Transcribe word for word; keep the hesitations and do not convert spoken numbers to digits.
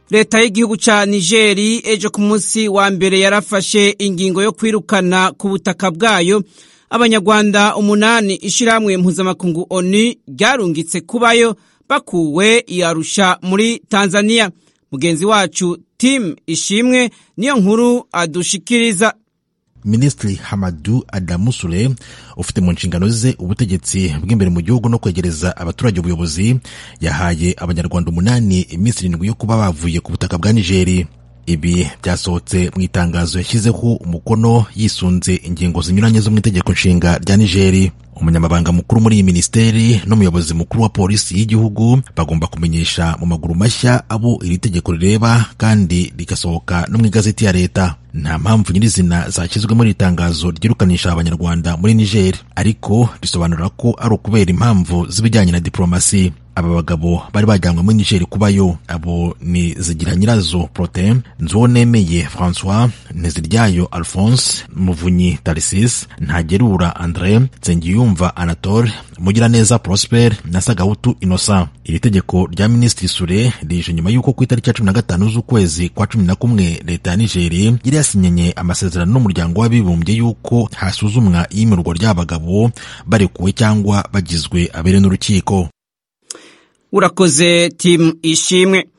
leta y'igihugu ca Nigeri ejo ku munsi wa mbere yarafashe ingingo yo kwirukana ku butaka bwayo abanyarwanda umunani ishirahamwe mpuzamakungu O N U ryarungitse kubayo bakuwe i Arusha muri Tanzania. Mugenzi wacu Tim Ishimwe niyo nkuru adushikiriza. Ministri Hamadu Adamu Sule ufite mu nshingano ze ubutegetsi bw'imbere mu gihugu no kwegereza abaturage ubuyobozi yahaye abanyarwanda umunani iminsi irindwi yo kuba bavuye ku butaka bwa Nigeri. Ibi byasohotse mu itangazo yashyizeho umukono yisunze ingingo zinyuranye zo mu itegeko nshinga rya Nigeri. Umunyamabanga mukuru muri iyi ministeri n'umuyobozi mukuru wa polisi y'igihugu bagomba kumenyesha mu maguru mashya abo iri tegeko rireba kandi rigasohoka no mu igazeti ya leta. Nta mpamvu nyirizina zashyizwe muri itangazo ryirukanisha abanyarwanda muri Niger, ariko risobanura ko ari ukubera impamvu z'ibijyanye na diplomasi. Aba bagabo bari bajyanwe muri Niger kubayo. Abo ni Zigiranyirazo Protais, Nzuwonemeye François, Nteziryayo Alphonse, Muvunyi Tarsis, Ntagerura André, Nsengiyumva Anatole, Mugiraneza Prosper na Sagahutu Innocent. Iri tegeko rya Minisitiri Sule rije nyuma y'uko ku itariki ya cumi na gatanu z'ukwezi kwa cumi na kumwe leta ya Niger yari yasinyenye amasezerano n'umuryango w'abibumbye y'uko hasuzumwa iyimirwa ry'abagabo barekuwe cyangwa bagizwe abere n'urukiko. Urakoze Tim Ishimwe.